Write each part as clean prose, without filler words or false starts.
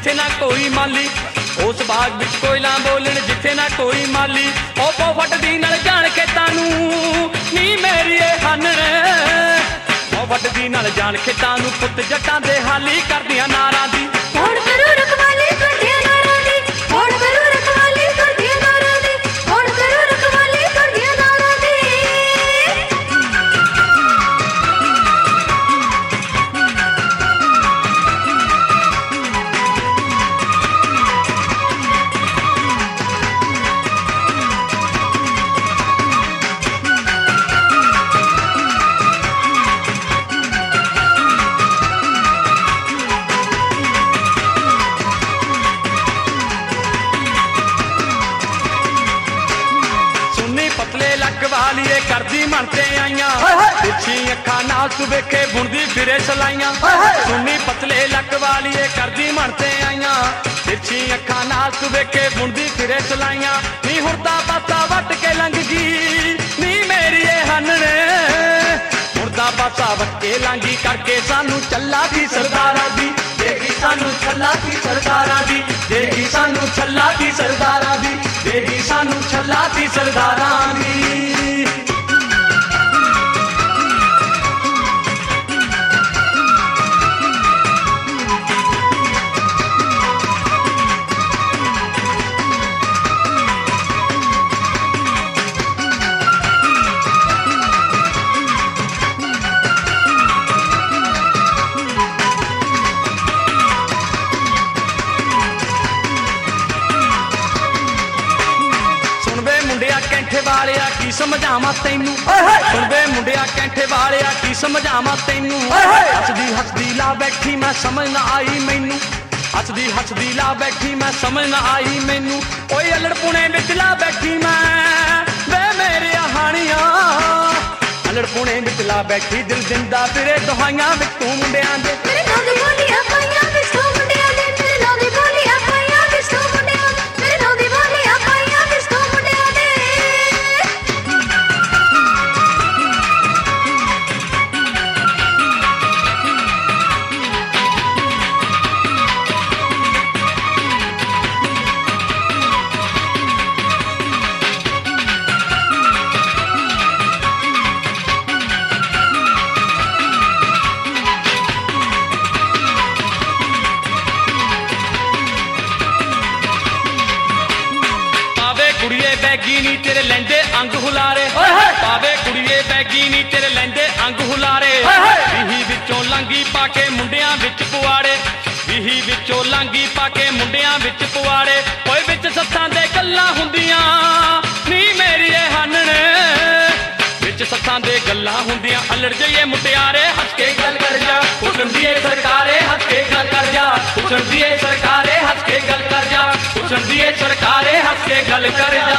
जिथे ना कोई माली, उस बाग विच कोयला बोलन जिथे ना कोई माली। ओ पोफट दी नाल जान खेतां नूं नी मेरी हानने, पोफट दी नाल जान खेतां नूं पुत जट्टां दे हाली करदियां नारां दी। कौन करू रखवाली करदियां नारां दी, कौन करू रखवाली करदियां नारां दी, कौन करू रखवाली करदियां नारां दी। पतले लक वालीए करदी मनते आईयां, तिरछी अखां नाल तू वेखे बुणदी फिरे सलाइयां। सुनी पतले लक वालीए करदी मनते आईयां, तिरछी अखां नाल तू वेखे बुणदी फिरे सलाइयां। नी हुरदा पासा वट के लंघ गई नी मेरी हनने, हुरदा पासा वट के लंघी करके सानू चला दी सरदारां दी। देगी सानू छला दी सरदारां दी, देगी सानू छला दी सरदारां दी, देगी सानू छला दी सरदारां दी। कैंठे वालिया की समझावां तैनू, सुनदे मुंडिया कैंठे वालिया की समझावां तैनू। हसदी हसदी ला बैठी मैं समझ ना आई मैनू, हसदी हसदी ला बैठी मैं समझ ना आई मैनू। ओए अल्लड़ पुणे विच ला बैठी मैं वे मेरी हानियां, अल्लड़ पुणे विच ला बैठी दिल दिंदा फिरे दुहाइयां विच तू मुंडियां दे। मेरे नाल दी बोलियां पाइयां विच तू मुंडियां दे, मेरे नाल दी बोलियां पाइयां विच तू मुंडियां दे, मेरे नाल दी बोलियां पाइयां विच तू मुंडियां दे। बैगी नी तेरे लैंदे अंग हुलारे, पावे कुड़िए बैगी नी तेरे लैंदे अंग हुलारे। विही विचों लांगी पाके मुंडियां विच पुआड़े, विही विचों लांगी पाके मुंडियां विच पुआड़े। ओए विच सत्तां दे गल्लां हुंदियां नी मेरी हनने, विच सत्तां दे गल्लां हुंदियां अल्लड़ जइए मुटियारे। हस के गल कर जा उठन दिए सरकारे, हस के गल कर जा उठन दिए सरकारे, हस के गल कर जा उठन दिए सरकारे, हस के गल कर जा।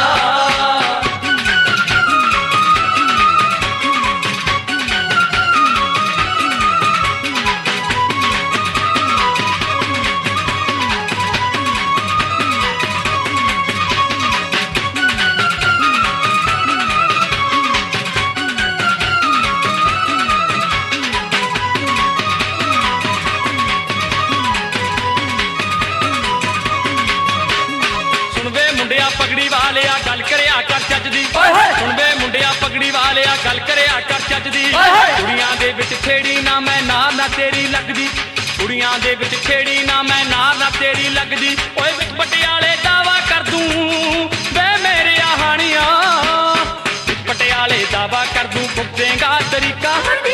पगड़ी वाले गल करिया कर चजदी, सुनबे मुंडिया पगड़ी वाले गल करिया कर चजदी। कुड़ियां दे विच छेड़ी ना मैं ना तेरी लगदी, कुड़ियां दे विच छेड़ी ना मैं ना तेरी लगदी। ओए विच पटियाले दावा कर दूं वे मेरी हानियां, विच पटियाले दावा कर दूं पुछेगा तरीका।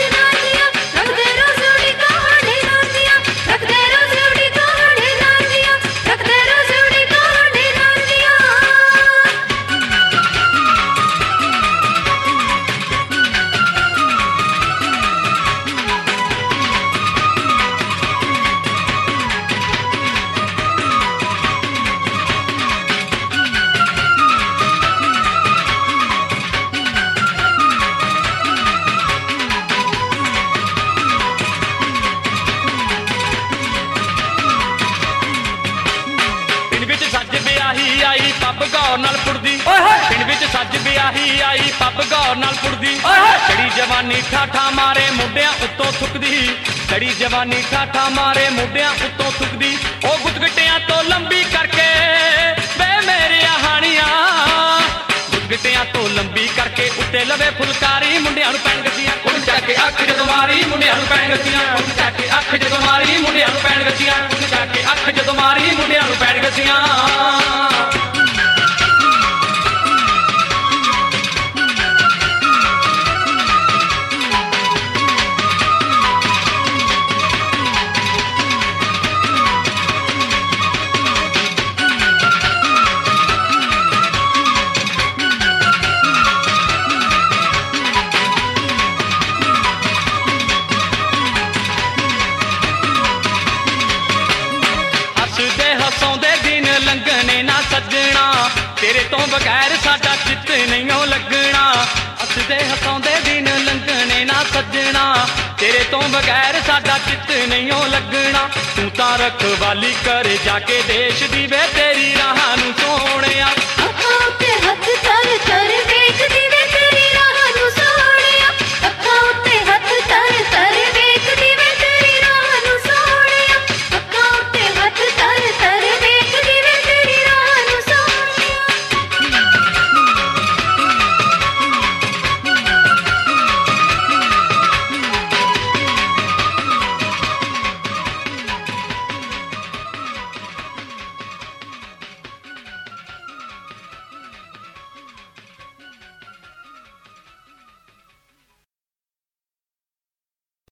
आई पब गौर नाल पुड़दी, पिंड विच सज ब्याही आई पब गौर नाल पुड़दी। चढ़ी जवानी ठाठा मारे मुंडियां उत्तों थुकदी, चढ़ी जवानी ठाठा मारे मुंडियां उत्तों थुकदी। ओ गुटगटियां ਵੇ ਫੁਲਕਾਰੀ ਮੁੰਡਿਆਂ ਨੂੰ ਪੈਣ ਗੱਦੀਆਂ ਕੁੜੀ ਚੱਕ ਕੇ ਅੱਖ ਜਦੋਂ ਮਾਰੀ ਮੁੰਡਿਆਂ ਨੂੰ ਪੈਣ ਗੱਦੀਆਂ ਕੁੜੀ ਚੱਕ ਕੇ ਅੱਖ ਜਦੋਂ ਮਾਰੀ ਮੁੰਡਿਆਂ ਨੂੰ ਪੈਣ ਗੱਦੀਆਂ ਕੁੜੀ ਚੱਕ ਕੇ ਅੱਖ ਜਦੋਂ ਮਾਰੀ ਮੁੰਡਿਆਂ ਨੂੰ ਪੈਣ ਗੱਦੀਆਂ ਹਸਾਉਂਦੇ ਦਿਨ ਲੰਘਣੇ ਨਾ ਸੱਜਣਾ ਤੇਰੇ ਤੋਂ ਬਗੈਰ ਸਾਡਾ ਚਿੱਤ ਨਹੀਂ ਓ ਲੱਗਣਾ ਹੱਸਦੇ ਹਸਾਉਂਦੇ ਦਿਨ ਲੰਘਣੇ ਨਾ ਸੱਜਣਾ ਤੇਰੇ ਤੋਂ ਬਗੈਰ ਸਾਡਾ ਚਿੱਤ ਨਹੀਂ ਓ ਲੱਗਣਾ ਤੂੰ ਤਾਂ ਰਖਵਾਲੀ ਕਰ ਜਾ ਕੇ ਦੇਸ਼ ਦੀ ਵੇ ਤੇਰੀ ਰਾਹ ਨੂੰ ਸੋਹਣਿਆ